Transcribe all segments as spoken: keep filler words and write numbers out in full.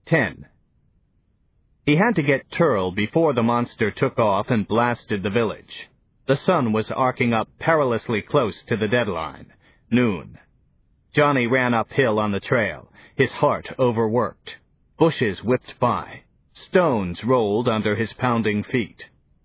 ten. He had to get Turl before the monster took off and blasted the village. The sun was arcing up perilously close to the deadline, noon. Johnny ran uphill on the trail, his heart overworked. Bushes whipped by. Stones rolled under his pounding feet.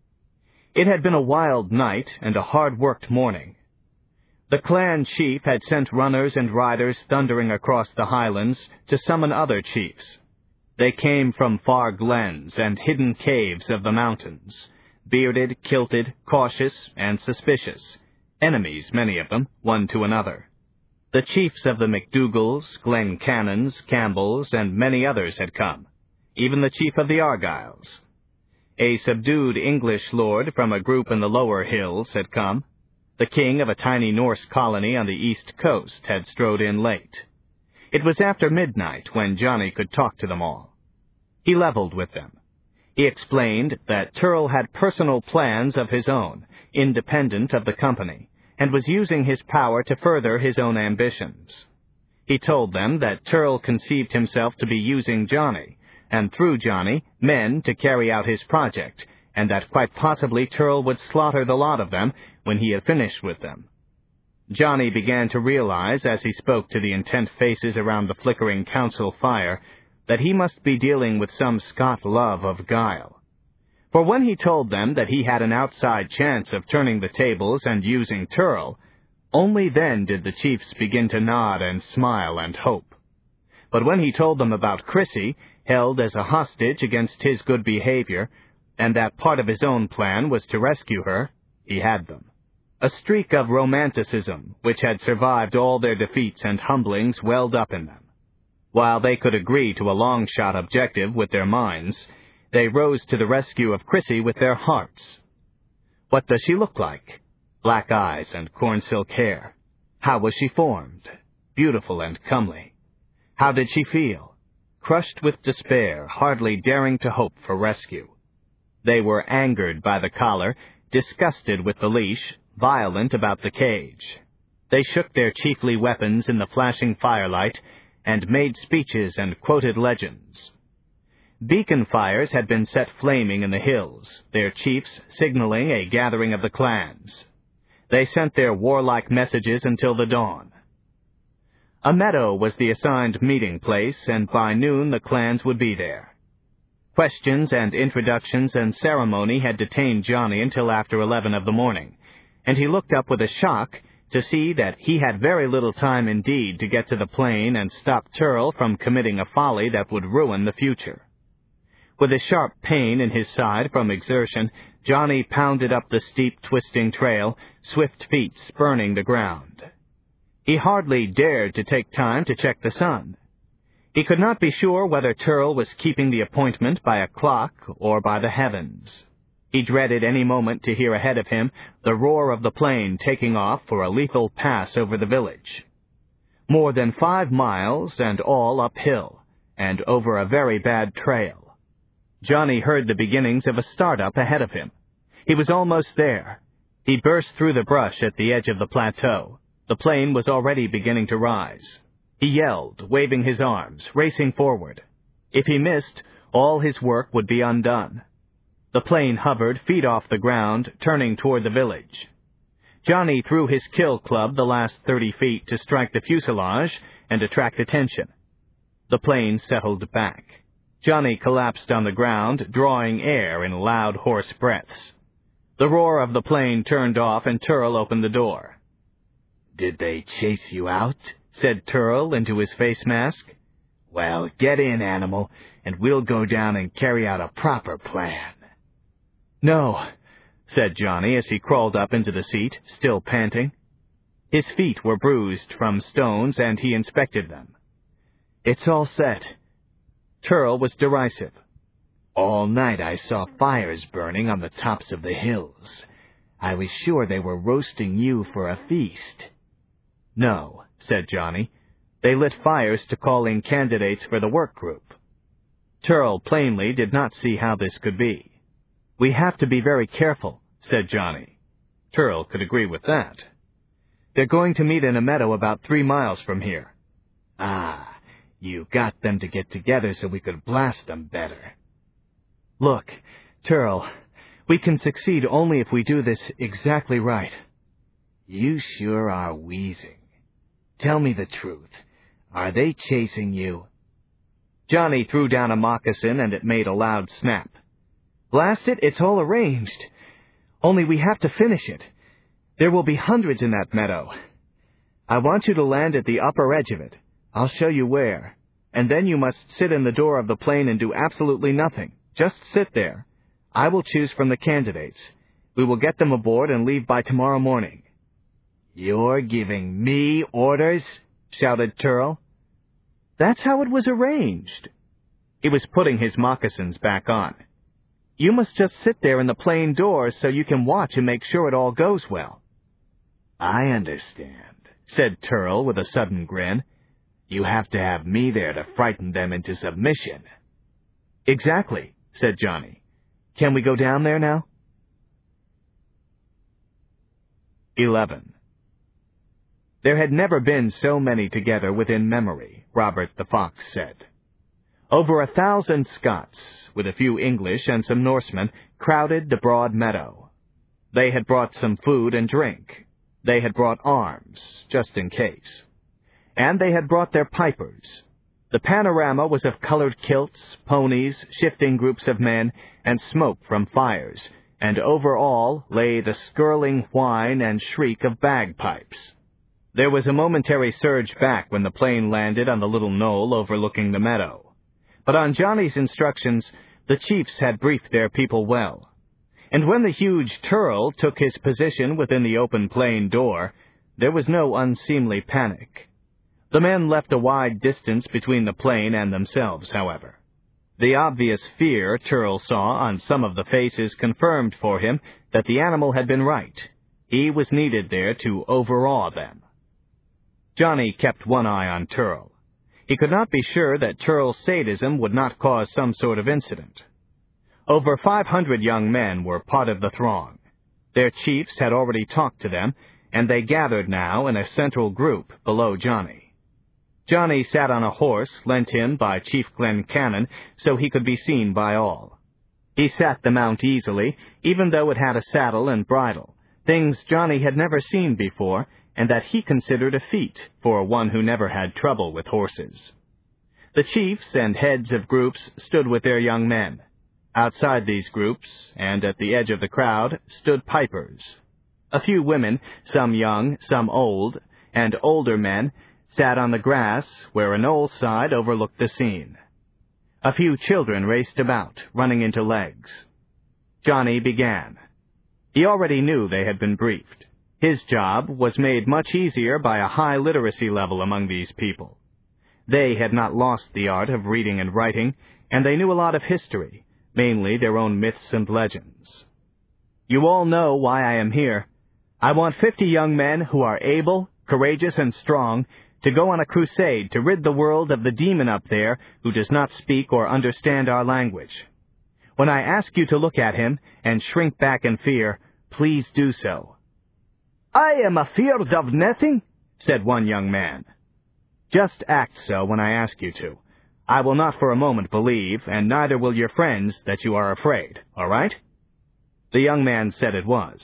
It had been a wild night and a hard-worked morning. The clan chief had sent runners and riders thundering across the highlands to summon other chiefs. They came from far glens and hidden caves of the mountains, bearded, kilted, cautious, and suspicious, enemies, many of them, one to another. The chiefs of the MacDougalls, Glencannons, Campbells, and many others had come, even the chief of the Argylls. A subdued English lord from a group in the lower hills had come. The king of a tiny Norse colony on the east coast had strode in late. It was after midnight when Johnny could talk to them all. He leveled with them. He explained that Turl had personal plans of his own, independent of the company, and was using his power to further his own ambitions. He told them that Turl conceived himself to be using Johnny, and through Johnny, men to carry out his project, and that quite possibly Turl would slaughter the lot of them when he had finished with them. Johnny began to realize, as he spoke to the intent faces around the flickering council fire, that he must be dealing with some Scot love of guile. For when he told them that he had an outside chance of turning the tables and using Turl, only then did the chiefs begin to nod and smile and hope. But when he told them about Chrissy, held as a hostage against his good behavior, and that part of his own plan was to rescue her, he had them. A streak of romanticism, which had survived all their defeats and humblings, welled up in them. While they could agree to a long-shot objective with their minds, they rose to the rescue of Chrissy with their hearts. What does she look like? Black eyes and corn-silk hair. How was she formed? Beautiful and comely. How did she feel? Crushed with despair, hardly daring to hope for rescue. They were angered by the collar, disgusted with the leash, violent about the cage. They shook their chiefly weapons in the flashing firelight and made speeches and quoted legends. Beacon fires had been set flaming in the hills, their chiefs signaling a gathering of the clans. They sent their warlike messages until the dawn. A meadow was the assigned meeting place, and by noon the clans would be there. Questions and introductions and ceremony had detained Johnny until after eleven of the morning, and he looked up with a shock to see that he had very little time indeed to get to the plain and stop Turl from committing a folly that would ruin the future. With a sharp pain in his side from exertion, Johnny pounded up the steep, twisting trail, swift feet spurning the ground. He hardly dared to take time to check the sun. He could not be sure whether Turl was keeping the appointment by a clock or by the heavens. He dreaded any moment to hear ahead of him the roar of the plane taking off for a lethal pass over the village. More than five miles and all uphill, and over a very bad trail. Johnny heard the beginnings of a startup ahead of him. He was almost there. He burst through the brush at the edge of the plateau. The plane was already beginning to rise. He yelled, waving his arms, racing forward. If he missed, all his work would be undone. The plane hovered feet off the ground, turning toward the village. Johnny threw his kill club the last thirty feet to strike the fuselage and attract attention. The plane settled back. Johnny collapsed on the ground, drawing air in loud, hoarse breaths. The roar of the plane turned off, and Turl opened the door. "Did they chase you out?" said Turl into his face mask. "Well, get in, animal, and we'll go down and carry out a proper plan." "No," said Johnny as he crawled up into the seat, still panting. His feet were bruised from stones, and he inspected them. "It's all set." Turl was derisive. "All night I saw fires burning on the tops of the hills. I was sure they were roasting you for a feast." "No," said Johnny. "They lit fires to call in candidates for the work group." Turl plainly did not see how this could be. "We have to be very careful," said Johnny. Turl could agree with that. "They're going to meet in a meadow about three miles from here." "Ah, You got them to get together so we could blast them better. Look, Turl, we can succeed only if we do this exactly right. You sure are wheezing. Tell me the truth. Are they chasing you? Johnny threw down a moccasin and it made a loud snap. Blast it, it's all arranged. Only we have to finish it. There will be hundreds in that meadow. I want you to land at the upper edge of it. I'll show you where. And then you must sit in the door of the plane and do absolutely nothing. Just sit there. I will choose from the candidates. We will get them aboard and leave by tomorrow morning. You're giving me orders? Shouted Turl. That's how it was arranged. He was putting his moccasins back on. You must just sit there in the plane doors so you can watch and make sure it all goes well. I understand, said Turl with a sudden grin. You have to have me there to frighten them into submission. Exactly, said Johnny. Can we go down there now? Eleven. There had never been so many together within memory, Robert the Fox said. Over a thousand Scots, with a few English and some Norsemen, crowded the broad meadow. They had brought some food and drink. They had brought arms, just in case. And they had brought their pipers. The panorama was of colored kilts, ponies, shifting groups of men, and smoke from fires, and over all lay the skirling whine and shriek of bagpipes. There was a momentary surge back when the plane landed on the little knoll overlooking the meadow. But on Johnny's instructions, the chiefs had briefed their people well. And when the huge Turl took his position within the open plane door, there was no unseemly panic. The men left a wide distance between the plane and themselves, however. The obvious fear Turl saw on some of the faces confirmed for him that the animal had been right. He was needed there to overawe them. Johnny kept one eye on Turl. He could not be sure that Turl's sadism would not cause some sort of incident. Over five hundred young men were part of the throng. Their chiefs had already talked to them, and they gathered now in a central group below Johnny. Johnny sat on a horse lent him by Chief Glencannon so he could be seen by all. He sat the mount easily, even though it had a saddle and bridle, things Johnny had never seen before, and that he considered a feat for one who never had trouble with horses. The chiefs and heads of groups stood with their young men. Outside these groups, and at the edge of the crowd, stood pipers. A few women, some young, some old, and older men, sat on the grass where a knoll side overlooked the scene. A few children raced about, running into legs. Johnny began. He already knew they had been briefed. His job was made much easier by a high literacy level among these people. They had not lost the art of reading and writing, and they knew a lot of history, mainly their own myths and legends. You all know why I am here. I want fifty young men who are able, courageous, and strong to go on a crusade to rid the world of the demon up there who does not speak or understand our language. When I ask you to look at him and shrink back in fear, please do so. I am afeard of nothing, said one young man. Just act so when I ask you to. I will not for a moment believe, and neither will your friends, that you are afraid, all right? The young man said it was.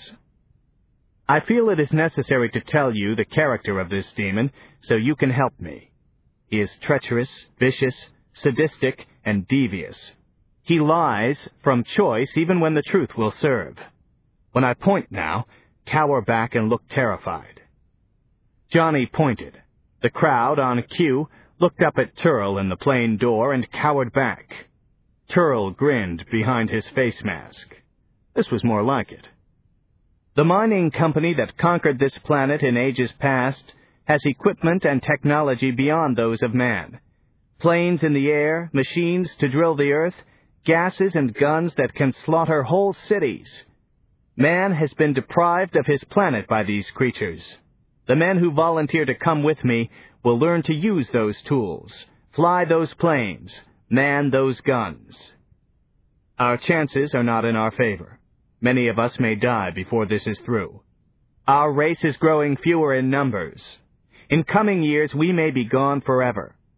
I feel it is necessary to tell you the character of this demon, so you can help me. He is treacherous, vicious, sadistic, and devious. He lies from choice even when the truth will serve. When I point now, cower back and look terrified. Johnny pointed. The crowd, on cue, looked up at Turl in the plane door and cowered back. Turl grinned behind his face mask. This was more like it. The mining company that conquered this planet in ages past has equipment and technology beyond those of man. Planes in the air, machines to drill the earth, gases and guns that can slaughter whole cities. Man has been deprived of his planet by these creatures. The men who volunteer to come with me will learn to use those tools, fly those planes, man those guns. Our chances are not in our favor. Many of us may die before this is through. Our race is growing fewer in numbers. In coming years, we may be gone forever.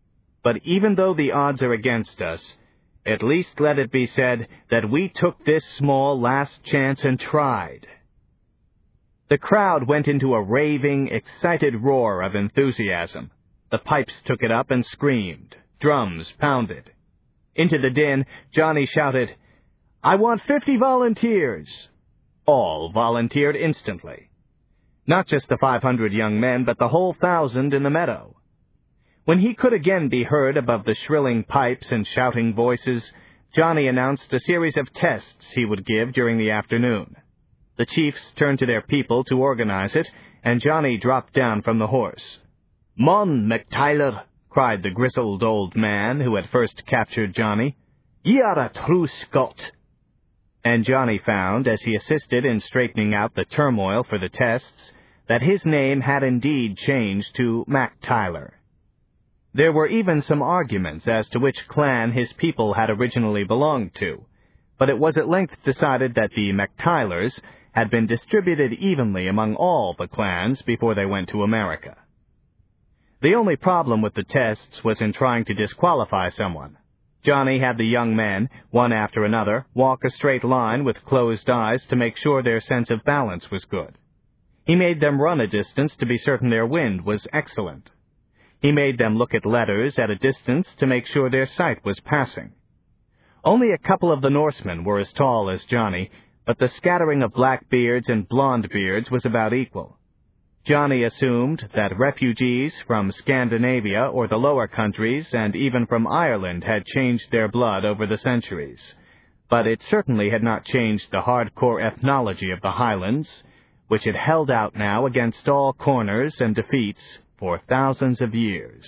but even though the odds are against us, at least let it be said that we took this small last chance and tried." The crowd went into a raving, excited roar of enthusiasm. The pipes took it up and screamed. Drums pounded. Into the din, Johnny shouted, "I want fifty volunteers!" All volunteered instantly. Not just the five hundred young men, but the whole thousand in the meadow. When he could again be heard above the shrilling pipes and shouting voices, Johnny announced a series of tests he would give during the afternoon. The chiefs turned to their people to organize it, and Johnny dropped down from the horse. "Mon, MacTyler," cried the grizzled old man who had first captured Johnny, "ye are a true Scot." And Johnny found, as he assisted in straightening out the turmoil for the tests, that his name had indeed changed to MacTyler. There were even some arguments as to which clan his people had originally belonged to, but it was at length decided that the MacTylers had been distributed evenly among all the clans before they went to America. The only problem with the tests was in trying to disqualify someone. Johnny had the young men, one after another, walk a straight line with closed eyes to make sure their sense of balance was good. He made them run a distance to be certain their wind was excellent. He made them look at letters at a distance to make sure their sight was passing. Only a couple of the Norsemen were as tall as Johnny, but the scattering of black beards and blonde beards was about equal. Johnny assumed that refugees from Scandinavia or the lower countries and even from Ireland had changed their blood over the centuries, but it certainly had not changed the hardcore ethnology of the Highlands, which had held out now against all corners and defeats for thousands of years.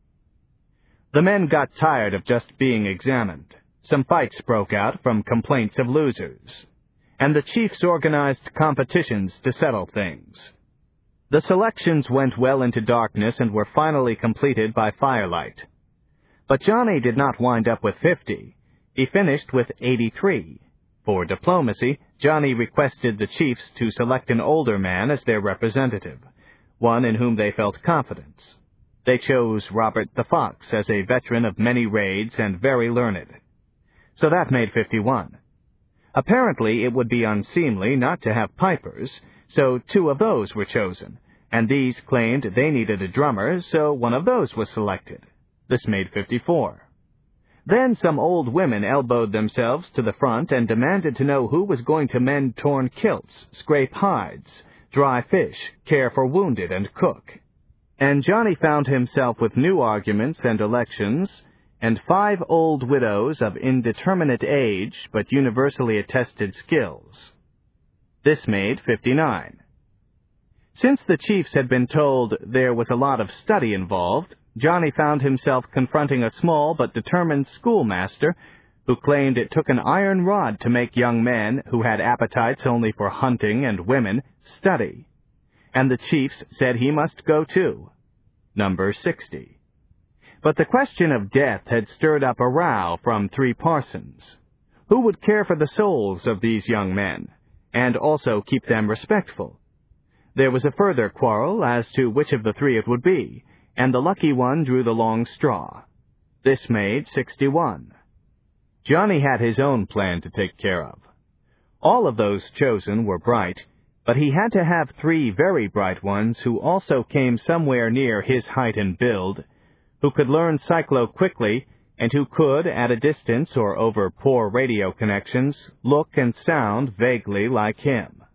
The men got tired of just being examined. Some fights broke out from complaints of losers, and the chiefs organized competitions to settle things. The selections went well into darkness and were finally completed by firelight. But Johnny did not wind up with fifty. He finished with eighty-three. For diplomacy, Johnny requested the chiefs to select an older man as their representative, one in whom they felt confidence. They chose Robert the Fox as a veteran of many raids and very learned. So that made fifty-one. Apparently it would be unseemly not to have pipers, so two of those were chosen, and these claimed they needed a drummer, so one of those was selected. This made fifty-four. Then some old women elbowed themselves to the front and demanded to know who was going to mend torn kilts, scrape hides, dry fish, care for wounded, and cook. And Johnny found himself with new arguments and elections, and five old widows of indeterminate age but universally attested skills. This made fifty-nine. Since the chiefs had been told there was a lot of study involved, Johnny found himself confronting a small but determined schoolmaster who claimed it took an iron rod to make young men who had appetites only for hunting and women study. And the chiefs said he must go too. Number sixty. But the question of death had stirred up a row from three parsons. Who would care for the souls of these young men, and also keep them respectful? There was a further quarrel as to which of the three it would be, and the lucky one drew the long straw. This made sixty-one. Johnny had his own plan to take care of. All of those chosen were bright, but he had to have three very bright ones who also came somewhere near his height and build, who could learn cyclo quickly, and who could, at a distance or over poor radio connections, look and sound vaguely like him.